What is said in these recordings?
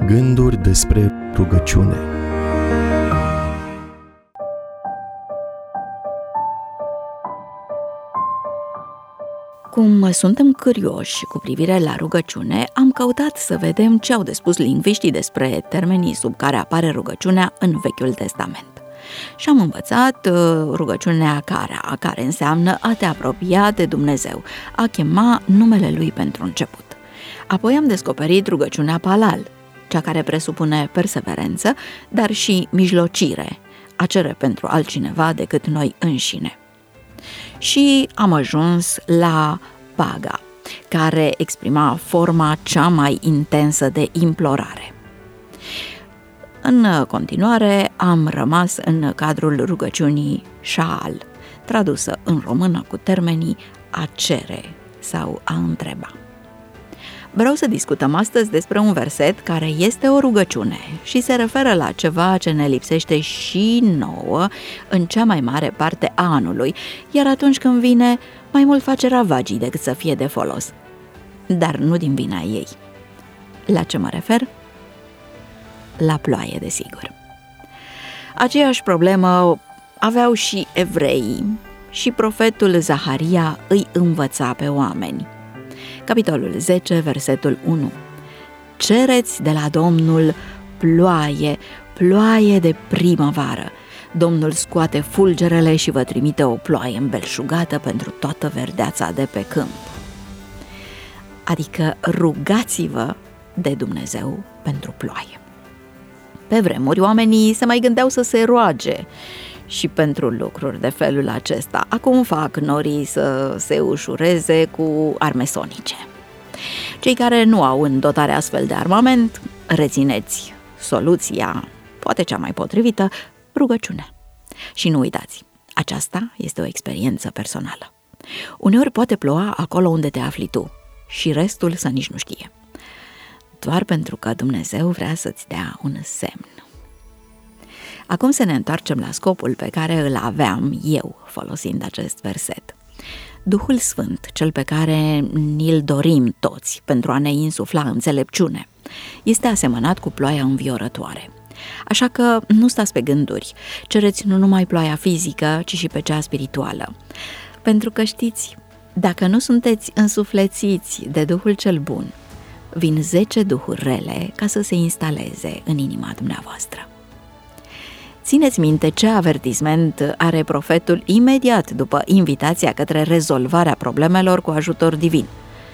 Gânduri despre rugăciune. Cum suntem curioși cu privire la rugăciune, am căutat să vedem ce au de spus lingviștii despre termenii sub care apare rugăciunea în Vechiul Testament. Și am învățat rugăciunea care înseamnă a te apropia de Dumnezeu, a chema numele Lui pentru început. Apoi am descoperit rugăciunea palal, cea care presupune perseverență, dar și mijlocire, a cere pentru altcineva decât noi înșine. Și am ajuns la paga, care exprima forma cea mai intensă de implorare. În continuare am rămas în cadrul rugăciunii șaal, tradusă în română cu termenii a cere sau a întreba. Vreau să discutăm astăzi despre un verset care este o rugăciune și se referă la ceva ce ne lipsește și nouă în cea mai mare parte a anului, iar atunci când vine, mai mult face ravagii decât să fie de folos. Dar nu din vina ei. La ce mă refer? La ploaie, desigur. Aceeași problemă aveau și evreii și profetul Zaharia îi învăța pe oameni. Capitolul 10, versetul 1. Cereți de la Domnul ploaie, ploaie de primăvară. Domnul scoate fulgerele și vă trimite o ploaie îmbelșugată pentru toată verdeața de pe câmp. Adică rugați-vă de Dumnezeu pentru ploaie. Pe vremuri, oamenii se mai gândeau să se roage și pentru lucruri de felul acesta. Acum fac norii să se ușureze cu arme sonice. Cei care nu au în dotare astfel de armament, rețineți soluția, poate cea mai potrivită, rugăciunea. Și nu uitați, aceasta este o experiență personală. Uneori poate ploua acolo unde te afli tu și restul să nici nu știe. Doar pentru că Dumnezeu vrea să-ți dea un semn. Acum să ne întoarcem la scopul pe care îl aveam eu folosind acest verset. Duhul Sfânt, cel pe care ni-l dorim toți pentru a ne insufla înțelepciune, este asemănat cu ploaia înviorătoare. Așa că nu stați pe gânduri, cereți nu numai ploaia fizică, ci și pe cea spirituală. Pentru că știți, dacă nu sunteți însuflețiți de Duhul cel bun, vin 10 duhuri rele ca să se instaleze în inima dumneavoastră. Țineți minte ce avertisment are profetul imediat după invitația către rezolvarea problemelor cu ajutor divin.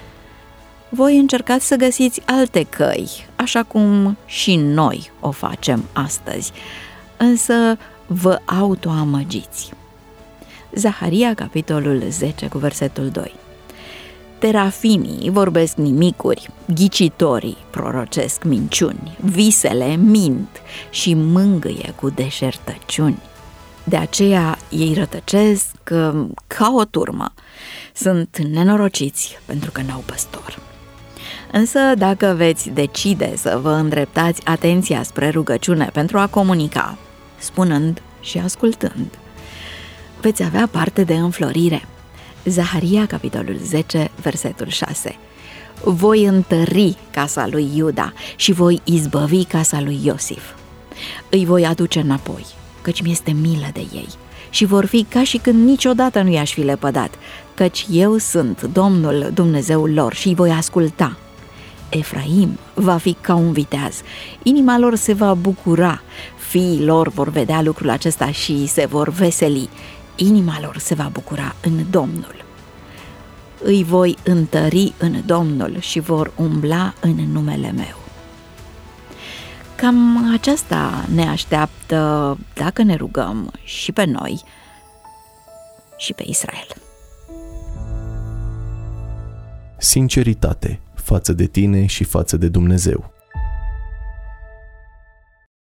Voi încercați să găsiți alte căi, așa cum și noi o facem astăzi, însă vă autoamăgiți. Zaharia, capitolul 10, cu versetul 2. Terafimii vorbesc nimicuri, ghicitorii prorocesc minciuni, visele mint și mângâie cu deșertăciuni. De aceea ei rătăcesc ca o turmă. Sunt nenorociți pentru că n-au păstor. Însă dacă veți decide să vă îndreptați atenția spre rugăciune pentru a comunica, spunând și ascultând, veți avea parte de înflorire. Zaharia, capitolul 10, versetul 6. Voi întări casa lui Iuda și voi izbăvi casa lui Iosif. Îi voi aduce înapoi, căci mi-este milă de ei, și vor fi ca și când niciodată nu i-aș fi lepădat, căci eu sunt Domnul Dumnezeul lor și îi voi asculta. Efraim va fi ca un viteaz, inima lor se va bucura, fiii lor vor vedea lucrul acesta și se vor veseli. Inima lor se va bucura în Domnul. Îi voi întări în Domnul și vor umbla în numele meu. Cam aceasta ne așteaptă dacă ne rugăm și pe noi și pe Israel. Sinceritate față de tine și față de Dumnezeu.